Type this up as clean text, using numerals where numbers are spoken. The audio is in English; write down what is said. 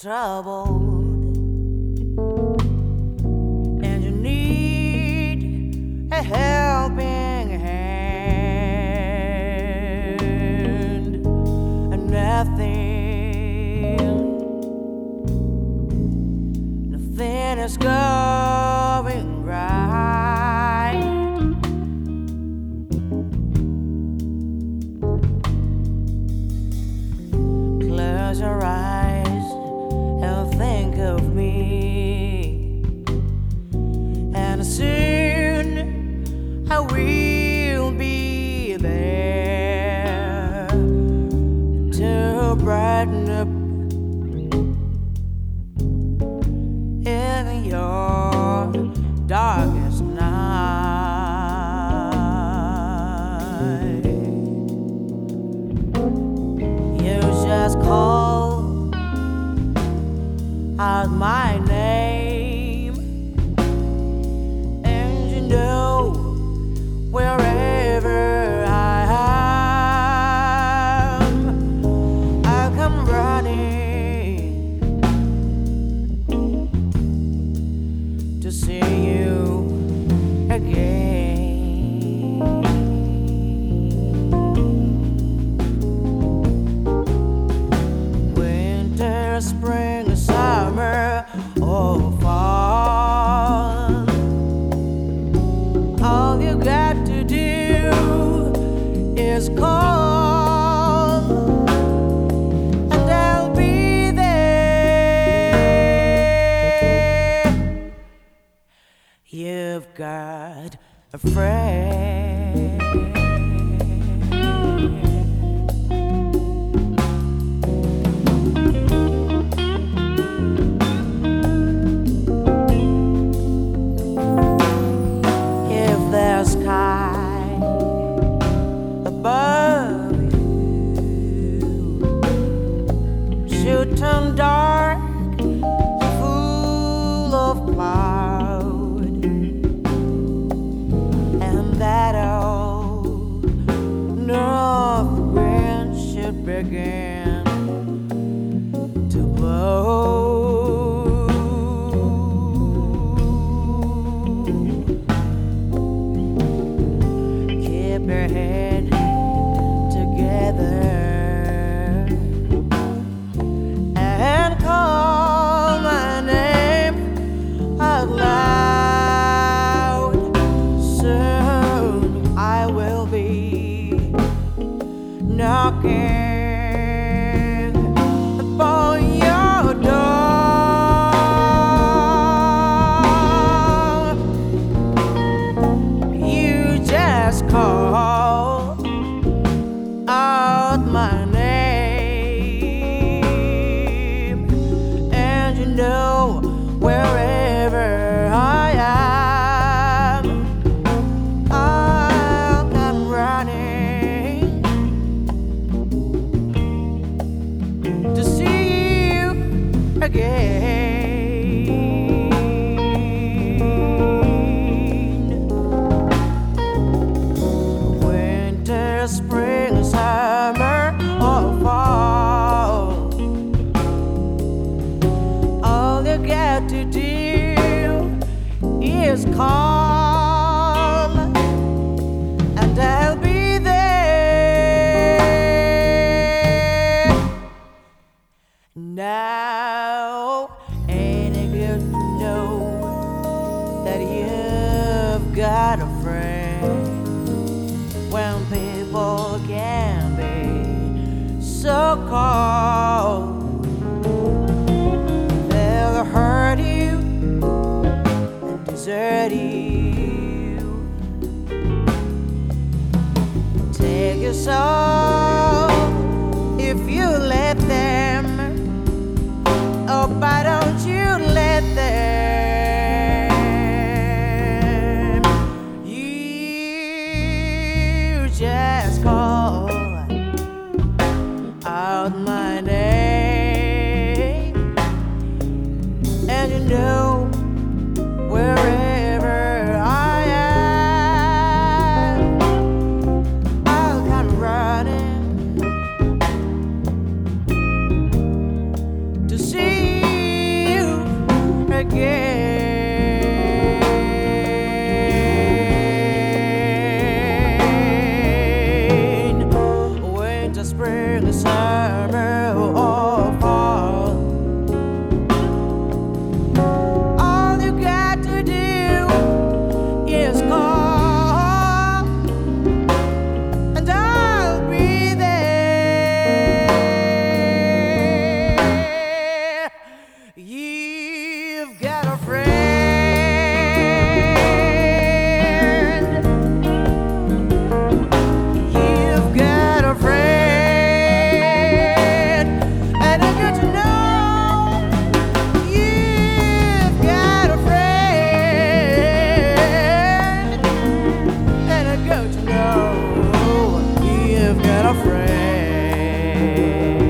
troubled and you need a helping hand, and nothing is going right. Close your eyes and think of me, and soon I will be there to brighten up in your darkest night. You just call out my name, and you know wherever I am, I'll come running to see you again. Winter, spring, summer, or fall, all you got to do is call, and I'll be there. You've got a friend. If the sky above you should turn dark, full of cloud, and that old north wind should begin to blow, keep your head together and call my name out loud. Soon I will be knocking upon your door. You just call out my name, and you know wherever I am, I'll come running to see you again. Winter, spring, summer, or fall, all you got to do is call, and I'll be there. Now, ain't it good to know that you've got a friend when people can be so cold? They'll hurt you and desert you, take your soul if you let them. Oh, why don't you let them? You just call out my name, and you know wherever I am, I'll come running don't you know you've got a friend?